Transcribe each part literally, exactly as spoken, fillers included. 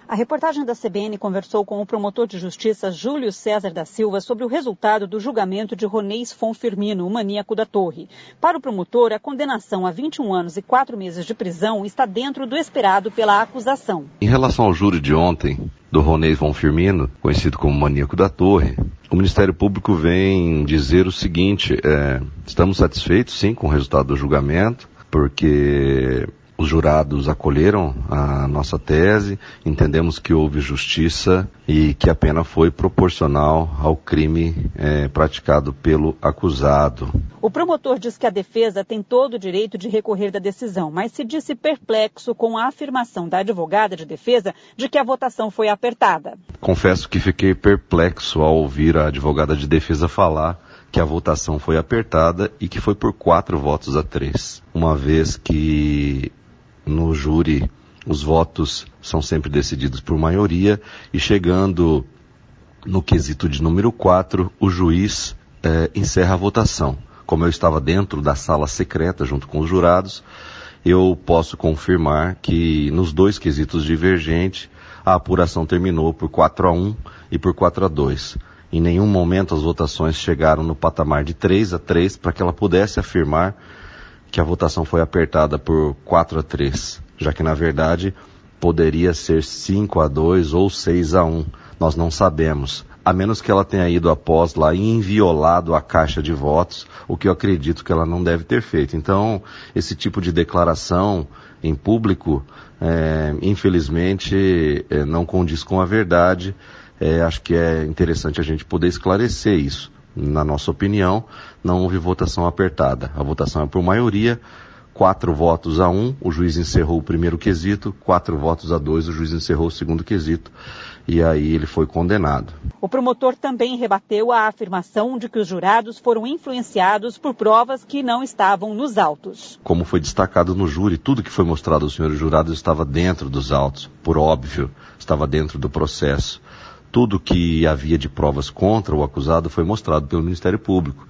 A reportagem da C B N conversou com o promotor de justiça Júlio César da Silva sobre o resultado do julgamento de Ronês Fonfirmino, o maníaco da Torre. Para o promotor, a condenação a vinte e um anos e quatro meses de prisão está dentro do esperado pela acusação. Em relação ao júri de ontem, do Ronês Fonfirmino, conhecido como maníaco da Torre, o Ministério Público vem dizer o seguinte, é, estamos satisfeitos sim com o resultado do julgamento, porque os jurados acolheram a nossa tese, entendemos que houve justiça e que a pena foi proporcional ao crime é, praticado pelo acusado. O promotor diz que a defesa tem todo o direito de recorrer da decisão, mas se disse perplexo com a afirmação da advogada de defesa de que a votação foi apertada. Confesso que fiquei perplexo ao ouvir a advogada de defesa falar que a votação foi apertada e que foi por quatro votos a três, uma vez que no júri os votos são sempre decididos por maioria e chegando no quesito de número quatro, o juiz eh, encerra a votação. Como eu estava dentro da sala secreta junto com os jurados, eu posso confirmar que nos dois quesitos divergentes a apuração terminou por quatro a um e por quatro a dois. Em nenhum momento as votações chegaram no patamar de três a três para que ela pudesse afirmar que a votação foi apertada por quatro a três, já que na verdade poderia ser cinco a dois ou seis a um, nós não sabemos, a menos que ela tenha ido após lá e inviolado a caixa de votos, o que eu acredito que ela não deve ter feito. Então, esse tipo de declaração em público, é, infelizmente, é, não condiz com a verdade. É, acho que é interessante a gente poder esclarecer isso. Na nossa opinião, não houve votação apertada. A votação é por maioria, quatro votos a um, o juiz encerrou o primeiro quesito, quatro votos a dois, o juiz encerrou o segundo quesito, e aí ele foi condenado. O promotor também rebateu a afirmação de que os jurados foram influenciados por provas que não estavam nos autos. Como foi destacado no júri, tudo que foi mostrado aos senhores jurados estava dentro dos autos, por óbvio, estava dentro do processo. Tudo que havia de provas contra o acusado foi mostrado pelo Ministério Público.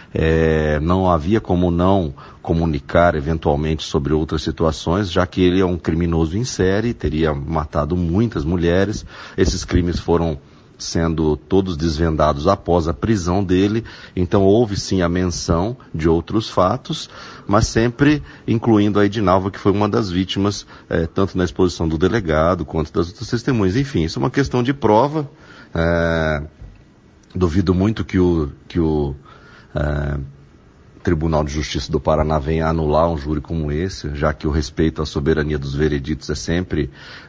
É, não havia como não comunicar eventualmente sobre outras situações, já que ele é um criminoso em série, teria matado muitas mulheres. Esses crimes foram sendo todos desvendados após a prisão dele, então houve sim a menção de outros fatos, mas sempre incluindo a Edinalva, que foi uma das vítimas, é, tanto na exposição do delegado quanto das outras testemunhas. Enfim, isso é uma questão de prova. É, duvido muito que o, que o é, Tribunal de Justiça do Paraná venha anular um júri como esse, já que o respeito à soberania dos vereditos é sempre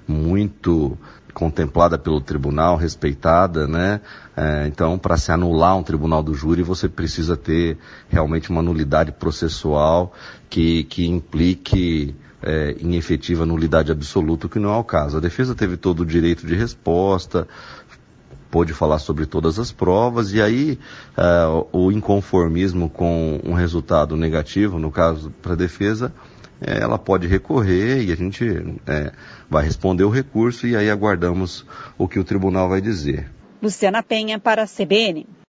muito contemplada pelo tribunal, respeitada, né? É, então, para se anular um tribunal do júri, você precisa ter realmente uma nulidade processual que, que implique é, em efetiva nulidade absoluta, o que não é o caso. A defesa teve todo o direito de resposta, pôde falar sobre todas as provas, e aí é, o inconformismo com um resultado negativo, no caso para a defesa, ela pode recorrer e a gente é, vai responder o recurso e aí aguardamos o que o tribunal vai dizer. Luciana Penha para a C B N.